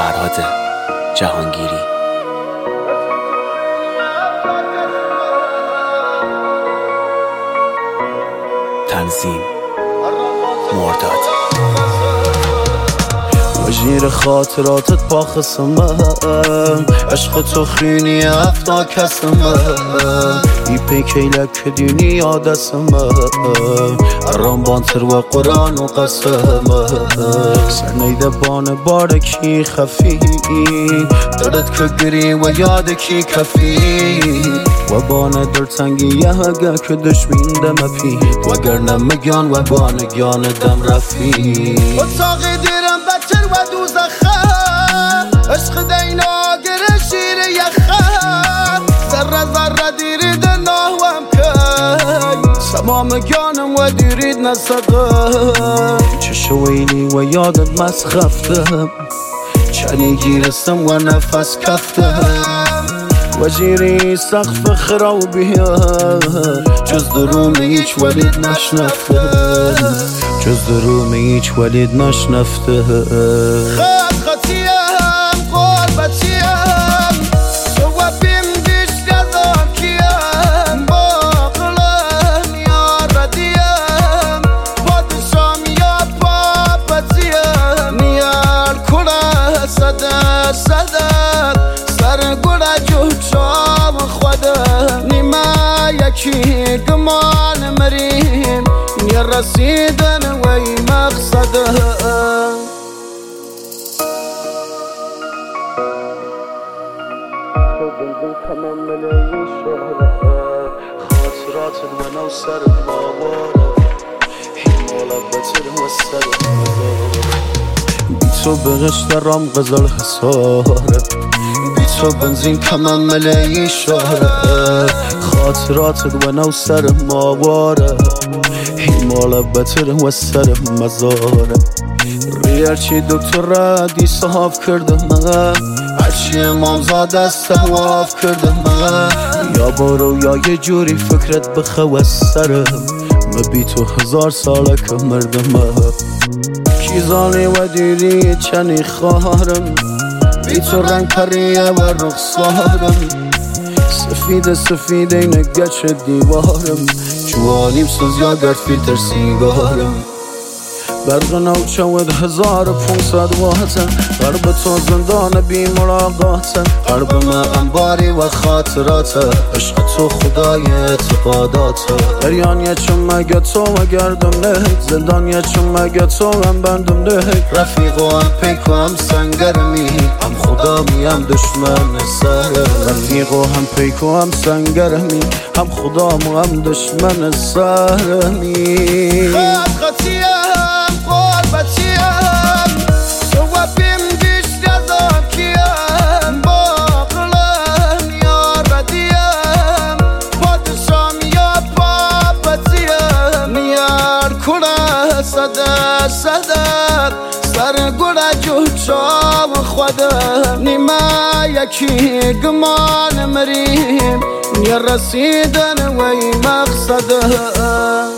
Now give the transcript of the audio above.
فرهاد جهانگیری. تنظیم مرداد. وجیر خاطراتت با خسمم، عشق تو خینی افتا کسمم، ای پیکیلک دینی آدسمم، ارام بانتر و قرآن و قسمم، سرنیده بان بارکی خفی، دردت که گری و یاد کی کفی، و بان دلتنگی یه هگه که دشمین دم پی، وگر نمگیان و بانگیان دم رفی. اتاقی دیرم بچر و دوزخه، عشق دینا گره شیر یخه، ذره ذره دیرید ناوام که، سمام گانم و دیرید نصده، چشویلی و یادت مسخفتم، چنی گیرستم و نفس کفتم، وجیری سقف خرابیه، جز دروم هیچ ولید نشنفته، جز دروم هیچ ولید نشنفته. خط خطیم قربتیم، سوابیم دیش گذام کیم، باقلم یا ردیم، پادشام یا پاپتیم، نیال کلا صده صده، سر گوڑا جو شام خوده، نیما یکی گمان مریم، نی رسیدن وی مقصده. تمام ملايين شهرة، خاطرات وانا وسر بابارة، حمالة بتر وسر بی تو بغش درام غزل حساره، بی تو بنزین تمام ملايين شهرة، خاطرات وانا وسر ماواره، حمالة بتر وسر مزاره. ریرچی دکتر را دی صحاف کردم، هرچی امامزاده استهواف کردم، یا برو یا یه جوری فکرت بخو از سرم، بی تو 1000 ساله که مردم، کیزانی و دیری چنی خواهرم، بی تو رنگ پریه و رخصارم، سفید سفید اینه گچ دیوارم، جوانیم سوز یا گرد فیلتر سیگارم، برق نوچود 1500 واتن، قلب تو زندان بی ملاقاتن، قلب من انباری و خاطراته، عشق تو خدای اعتقاداته، دریانیه چون مگه تو و گردم نهید، زندانیه چون مگه تو هم بندم نهید، رفیق و هم پیک و هم سنگرمی، هم خدا می هم دشمن سرمی، رفیق و هم پیک و هم سنگرمی، هم خدا و هم دشمن سرمی. خط خطیه قربتیم، سوابیم دیش گذام کیم، باقلم یا ردیم، پادشام یا پاپتیم، نیار کلا صده صده، سر گوڑا جو شام خوده، نیما یکی گمان مریم، نی رسیدن وی مقصده.